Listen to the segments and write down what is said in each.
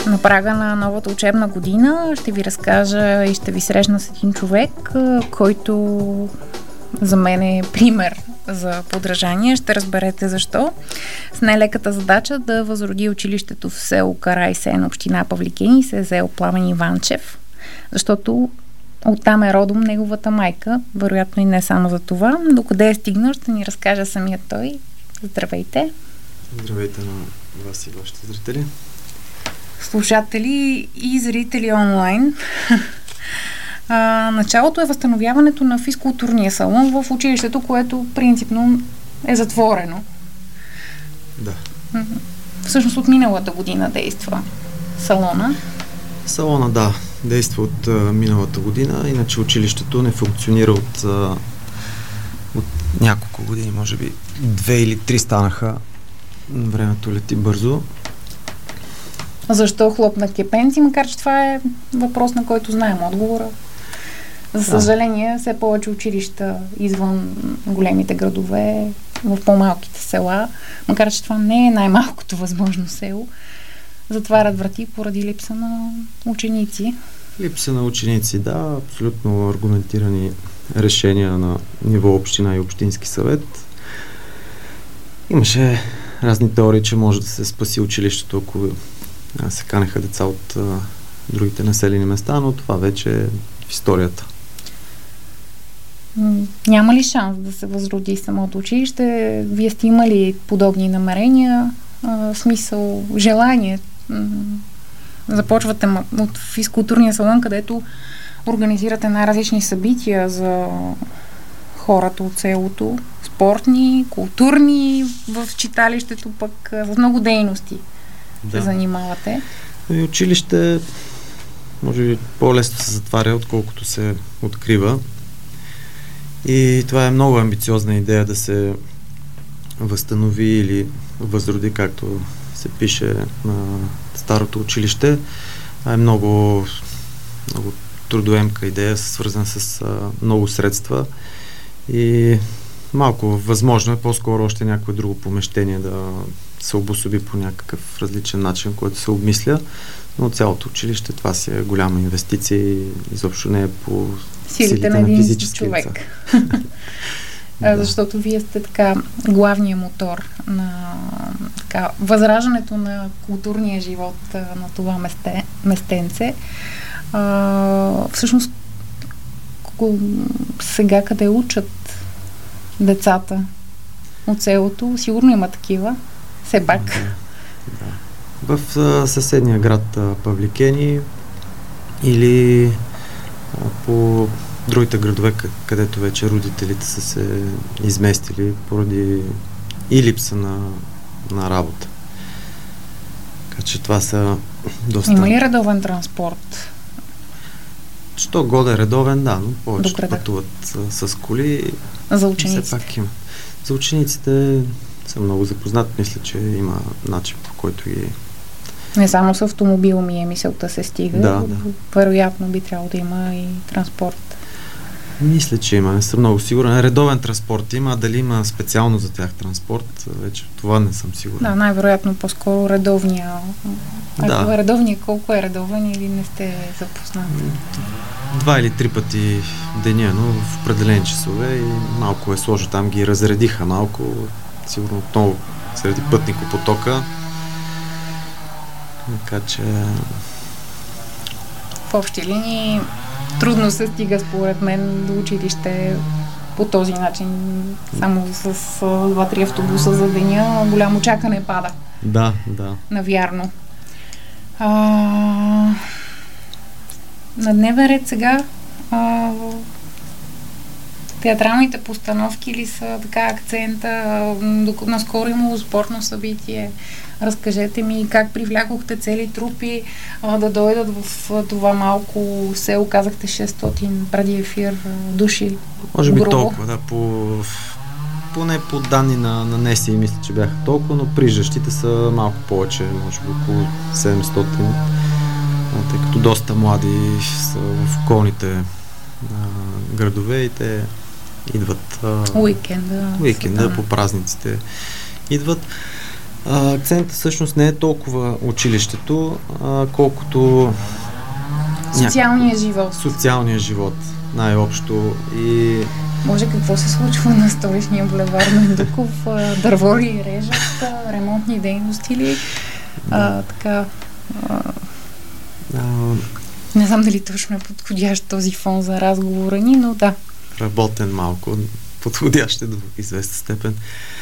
На прага на новата учебна година ще ви разкажа и ще ви срещна с един човек, който за мен е пример за подражание. Ще разберете защо. С най-леката задача да възроди училището в село Карайсен, община Павликени, се е взел Пламен Иванчев, защото оттам е родом неговата майка. Вероятно и не само за това. Докъде е стигнал, ще ни разкаже самия той. Здравейте! Здравейте на вас и вашите зрители. Слушатели и зрители онлайн. Началото е възстановяването на физкултурния салон в училището, което принципно е затворено. Да. Всъщност от миналата година действа салона. Салона, да, действа от миналата година, иначе училището не функционира от няколко години, може би 2 или 3 станаха. Времето лети бързо. Защо хлопна кепенци, макар че това е въпрос, на който знаем отговора. За съжаление, все повече училища извън големите градове, в по-малките села, макар че това не е най-малкото възможно село, затварят врати поради липса на ученици. Липса на ученици, да, абсолютно аргументирани решения на ниво община и общински съвет. Имаше разни теории, че може да се спаси училището, ако се канеха деца от другите населени места, но това вече е в историята. Няма ли шанс да се възроди самото училище? Вие сте имали подобни намерения, в смисъл, желание? Започвате от физкултурния салон, където организирате най-различни събития за хората от селото, спортни, културни, в читалището пък с много дейности се занимавате. И училище може би по-лесно се затваря, отколкото се открива. И това е много амбициозна идея да се възстанови или възроди, както се пише на старото училище. Това е много трудоемка идея, свързана с много средства и малко възможно е по-скоро още някое друго помещение да се обособи по някакъв различен начин, който се обмисля, но цялото училище това си е голяма инвестиция и изобщо не е по силите на физически човек. Да. Защото вие сте така главният мотор на така, възраждането на културния живот на това местенце. Всъщност сега къде учат децата от селото? Сигурно има такива. Все пак. Да. В съседния град Павликени или по другите градове, където вече родителите са се изместили поради и липса на работа. Така че това са доста... Има ли редовен транспорт? Що годе редовен, да, но повечето пътуват с коли. За учениците? Все пак има. За учениците съм много запознат. Мисля, че има начин, по който ги... Не само с автомобил ми е мисълта се стига. Да. Вероятно би трябвало да има и транспорт. Мисля, че има. Не съм много сигурен. Редовен транспорт има, а дали има специално за тях транспорт, вече това не съм сигурен. Да, най-вероятно по-скоро редовния. Да. Редовния колко е редовен или не сте запознати? 2 или 3 пъти в деня, но в определени часове и малко е сложно. Там ги разредиха малко, сигурно отново среди пътникопотока. Така че... В общи линии трудно се стига според мен до училище по този начин. Само с 2-3 автобуса за деня голямо чакане пада. Да. Навярно. На дневен ред сега театралните постановки ли са така акцента? Наскоро имало спортно събитие. Разкажете ми как привлякохте цели трупи да дойдат в това малко село. Казахте 600 преди ефир души. Може би толкова, да. Поне по данни на НСИ мисля, че бяха толкова, но прижащите са малко повече, може би около 700. Тъй като доста млади са в околните градове и те идват уикенда по празниците идват. Акцентът всъщност не е толкова училището, колкото социалния живот, най-общо. И може какво се случва на Столичния булевард Мендуков? Дърво ли режат, ремонтни дейности ли? Така... Не знам дали точно е подходящ този фон за разговора ни, но да. Работен малко, подходящ е до известна степен.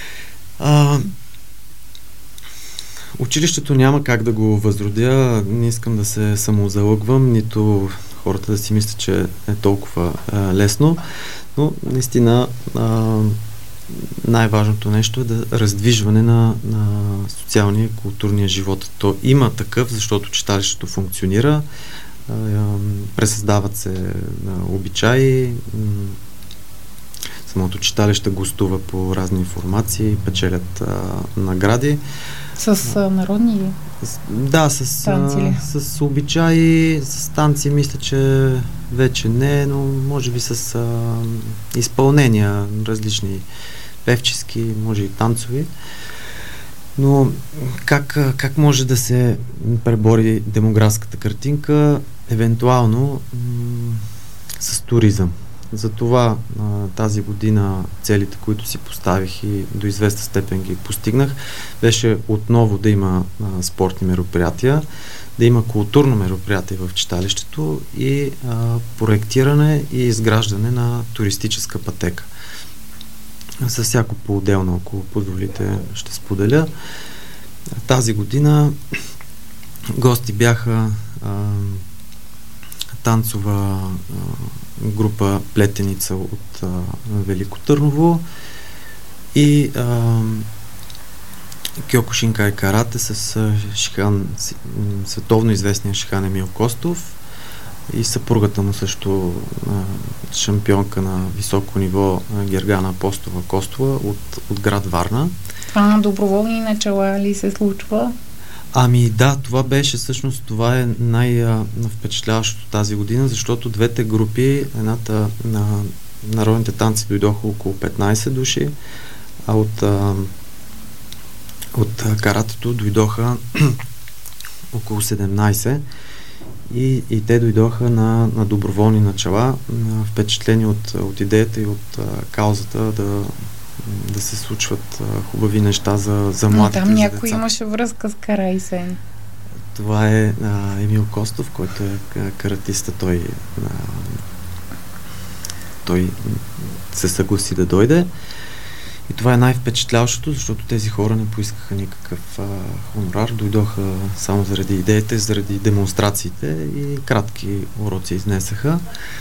Училището няма как да го възродя, не искам да се самозалъгвам, нито хората да си мислят, че е толкова лесно, но наистина най-важното нещо е да раздвижване на социалния и културния живот. То има такъв, защото читалището функционира, пресъздават се обичаи, самото читалище гостува по разни информации, печелят награди. С народни да, с обичаи, с танци мисля, че вече не, но може би с изпълнения различни певчески, може и танцови. Но как може да се пребори демографската картинка? Евентуално с туризъм. Затова тази година целите, които си поставих и до известна степен ги постигнах, беше отново да има спортни мероприятия, да има културно мероприятие в читалището и проектиране и изграждане на туристическа пътека. Със всяко по-отделно, ако позволите, ще споделя. Тази година гости бяха танцова група Плетеница от Велико Търново и Кьокушинкай карате с световно известния шихан Емил Костов и съпругата му също шампионка на високо ниво Гергана Апостова Костова от град Варна. Това на доброволни начала ли се случва? Ами да, това беше всъщност, това е най-впечатляващото тази година, защото двете групи, едната на народните танци дойдоха около 15 души, а от каратето дойдоха около 17 и те дойдоха на доброволни начала, впечатлени от идеята и от каузата да се случват хубави неща за младите, там за деца. някой имаше връзка с Карайсен. Това е Емил Костов, който е каратиста. Той се съгласи да дойде. И това е най-впечатляващото, защото тези хора не поискаха никакъв хонорар. Дойдоха само заради идеите, заради демонстрациите и кратки уроци изнесаха.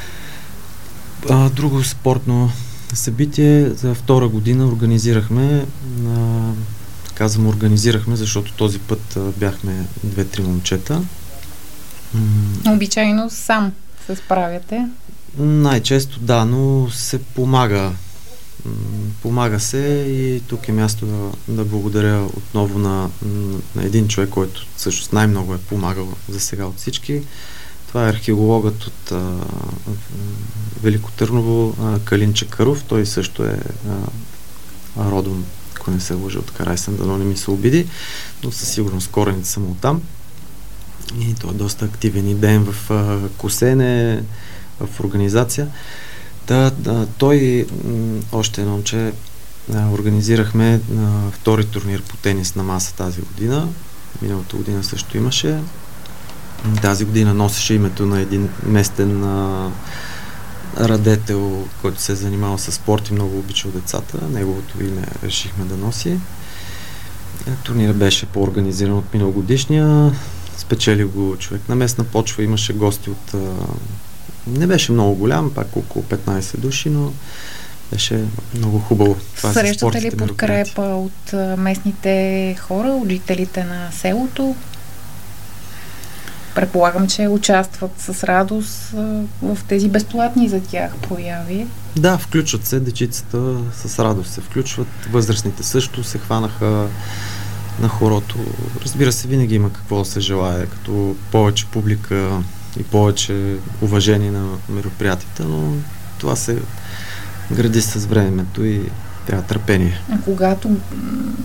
Друго спортно събитие за втора година организирахме. Казвам организирахме, защото този път бяхме 2-3 момчета. Обичайно сам се справяте? Най-често да, но се помага. Помага се и тук е място да благодаря отново на един човек, който всъщност най-много е помагал за сега от всички. Това е археологът от Велико Търново Калин Чакъров. Той също е родом, ако не се лъжа, от Карайсен, дано не ми се обиди, но със сигурност корените са му оттам. И той е доста активен и ден в косене, в организация. Той, още едно момче, организирахме втори турнир по тенис на маса тази година. Миналата година също имаше. Тази година носеше името на един местен радетел, който се е занимавал с спорт и много обичал децата. Неговото име решихме да носи. Турнирът беше по-организиран от миналогодишния. Спечели го човек на местна почва. Имаше гости от... Не беше много голям, пак около 15 души, но беше много хубаво. Срещате ли подкрепа от местните хора, от жителите на селото? Предполагам, че участват с радост в тези безплатни за тях прояви. Да, включват се, дечицата с радост се включват, възрастните също се хванаха на хорото. Разбира се, винаги има какво да се желае, като повече публика и повече уважение на мероприятията, но това се гради с времето и трябва търпение. А когато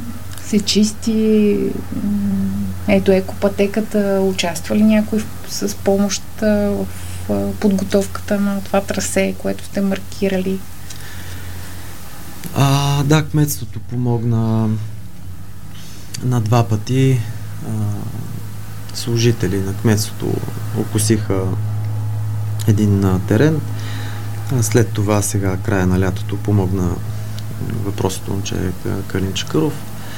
се чисти? Ето екопътеката, участва ли някой с помощ в подготовката на това трасе, което сте маркирали? Да, кметството помогна на 2 пъти. Служители на кметството окосиха един терен. След това сега, края на лятото, помогна въпросното момче Калин Чакъров.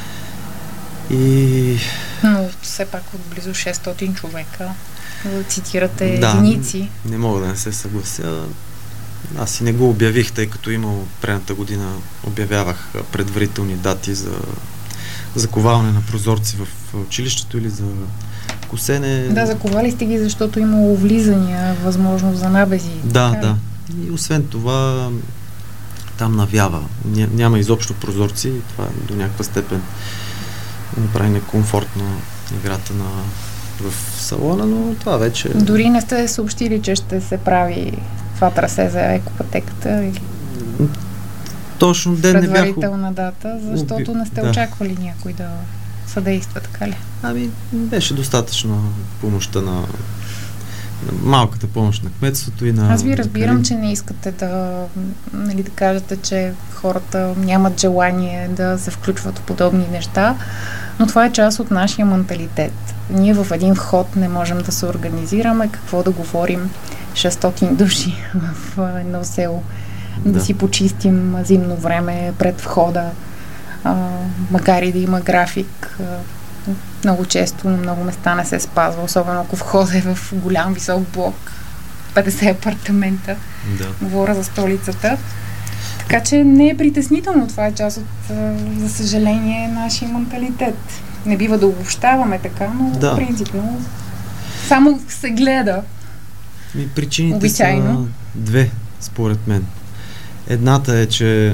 Но все пак от близо 600 човека цитирате единици. Не мога да не се съглася. Аз и не го обявих, тъй като имало предната година обявявах предварителни дати за заковаване на прозорци в училището или за косене. Да, заковали сте ги, защото имало влизания, възможност за набези. Да. И освен това там навява. Няма изобщо прозорци и това до някаква степен направи некомфортна играта в салона, но това вече... Дори не сте съобщили, че ще се прави това трасе за екопътеката? Точно ден не бях... Предварителна дата, защото не сте очаквали някой да съдейства, така ли? Беше достатъчно помощта на малката помощ на кметството и на... Аз ви разбирам, че не искате да кажете, че хората нямат желание да се включват в подобни неща, но това е част от нашия менталитет. Ние в един вход не можем да се организираме, какво да говорим 600 души в едно село, да си почистим зимно време пред входа, макар и да има график. Много често на много места не се спазва, особено ако входа е в голям висок блок, 50 апартамента. Говоря за столицата. Така че не е притеснително, това е част от, за съжаление, нашия менталитет. Не бива да обобщаваме така, но принципно само се гледа. Причините обичайно са 2, според мен. Едната е, че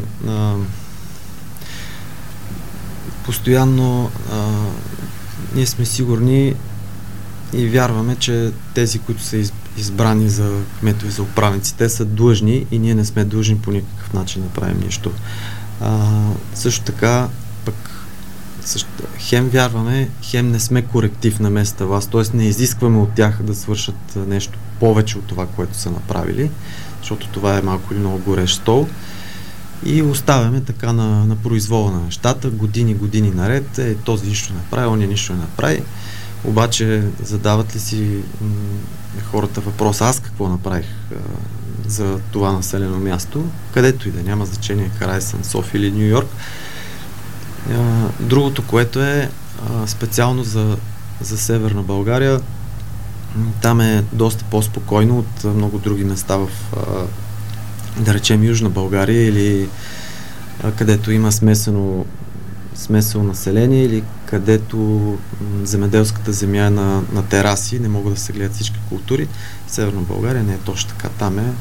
постоянно ние сме сигурни и вярваме, че тези, които са избрани за кметове, за управници, те са длъжни и ние не сме длъжни по никакъв начин да правим нищо. Също така, пък хем вярваме, хем не сме коректив на местната власт, т.е. не изискваме от тях да свършат нещо повече от това, което са направили, защото това е малко или много горещ стол. И оставяме така на произвола на нещата, години наред, този нищо не направи, оня нищо не направи. Обаче задават ли си хората въпроса, аз какво направих за това населено място, където и да няма значение, Карайсън, София или Ню Йорк. Другото, което е специално за Северна България, там е доста по-спокойно от много други места в да речем Южна България или където има смесено население или където земеделската земя е на тераси, не могат да се гледат всички култури. В Северна България не е точно така. Там е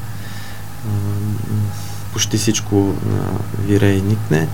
почти всичко вире и никне.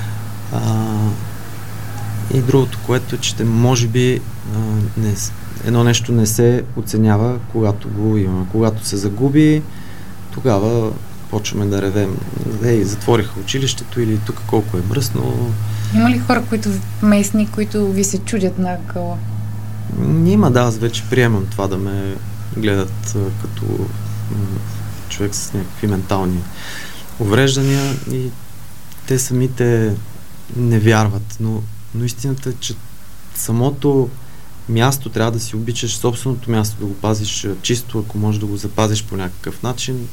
И другото, което е, че може би едно нещо не се оценява, когато го има. Когато се загуби, тогава почваме да ревем. Затвориха училището или тук колко е мръсно. Има ли хора, местни, които ви се чудят на акъла? Има, да. Аз вече приемам това да ме гледат като човек с някакви ментални увреждания и те самите не вярват. Но истината е, че самото място трябва да си обичаш собственото място, да го пазиш чисто, ако можеш да го запазиш по някакъв начин,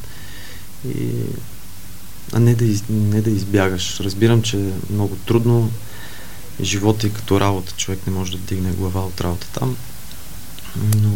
а не да избягаш. Разбирам, че е много трудно. Живота и като работа, човек не може да вдигне глава от работа там. Но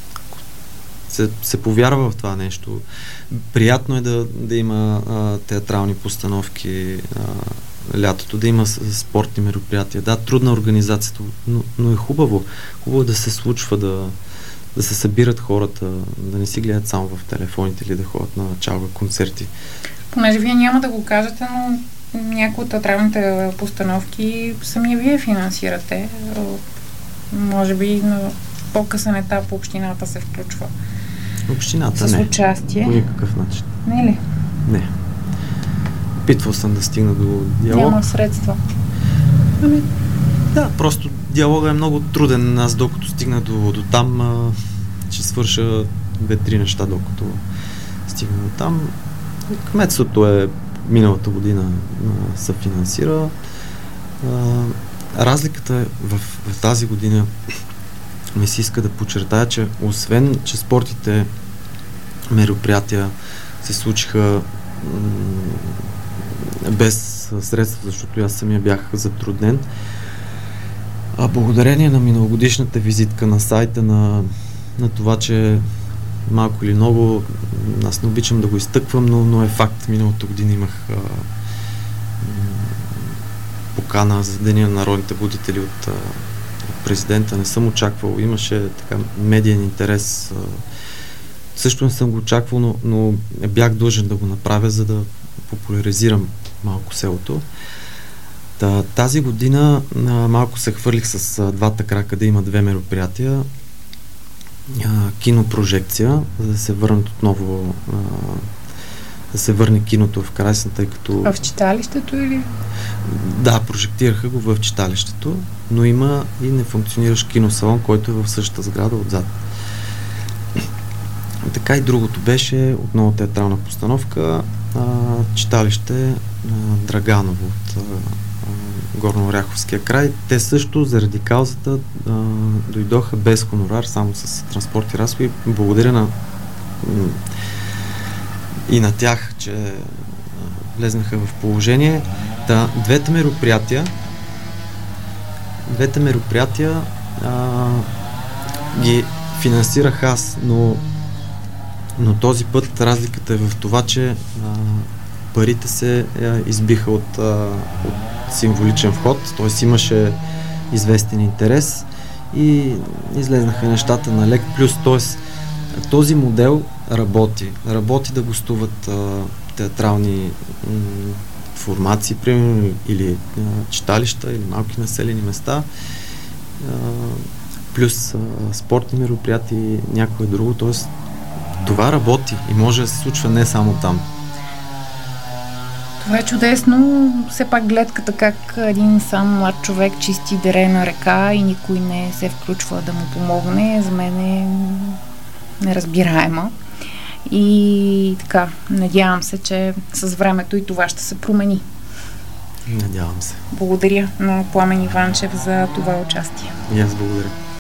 се повярва в това нещо. Приятно е да има театрални постановки лятото, да има спортни мероприятия. Да, трудна организацията, но е хубаво. Хубаво да се случва, да се събират хората, да не си гледат само в телефоните или да ходят на чалга концерти. Понеже вие няма да го кажете, но някои от театралните постановки самия вие финансирате. Може би на по-късен етап общината се включва. Общината с участие. По никакъв начин. Не ли? Не. Опитвал съм да стигна до диалог. Няма средства. Да, просто диалогът е много труден. Аз докато стигна до там, ще свърша 2-3 неща, докато стигна до там. Кметството е миналата година съфинансира. Разликата е в тази година ми се иска да подчертая, че освен, че спортните мероприятия се случиха без средства, защото аз самия бях затруднен, а благодарение на миналогодишната визитка на сайта, на това, че малко или много, аз не обичам да го изтъквам, но е факт. Миналата година имах покана за Деня на народните будители от президента. Не съм очаквал. Имаше така медиен интерес. Също не съм го очаквал, но бях длъжен да го направя, за да популяризирам малко селото. Тази година малко се хвърлих с двата крака да има 2 мероприятия. Кинопрожекция, за да се върнат отново, да се върне киното в Красна, тъй като... В читалището или? Да, прожектираха го в читалището, но има и нефункциониращ киносалон, който е в същата сграда отзад. Така и другото беше отново театрална постановка, читалище Драганово от Горно-Оряховския край. Те също заради каузата дойдоха без хонорар, само с транспорт и разходи. Благодаря и на тях, че влезнаха в положение. Двете мероприятия ги финансирах аз, но този път разликата е в това, че парите се избиха от символичен вход, т.е. имаше известен интерес и излезнаха нещата на лек плюс, т.е. този модел работи да гостуват театрални формации, примерно, или читалища, или малки населени места, плюс спортни мероприятия и някое друго, т.е. това работи и може да се случва не само там. Това е чудесно. Все пак гледката как един сам млад човек чисти дерена река и никой не се включва да му помогне, за мен е неразбираема. И така, надявам се, че с времето и това ще се промени. Надявам се. Благодаря на Пламен Иванчев за това участие. И аз благодаря.